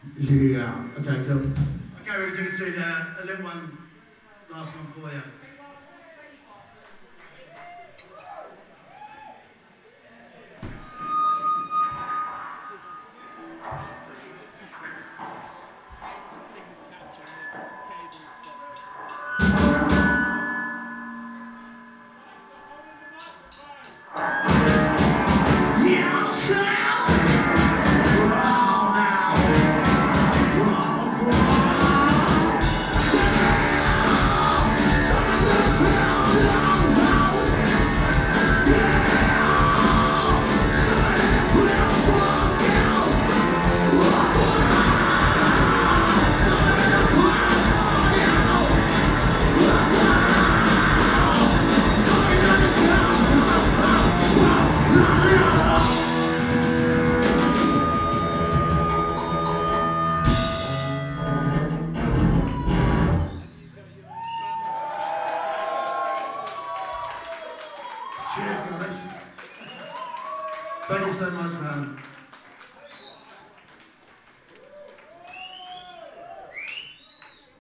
Yeah. Okay, cool. Okay, we're going to do a little one, last one for you. Cheers, guys. Thank you so much, man.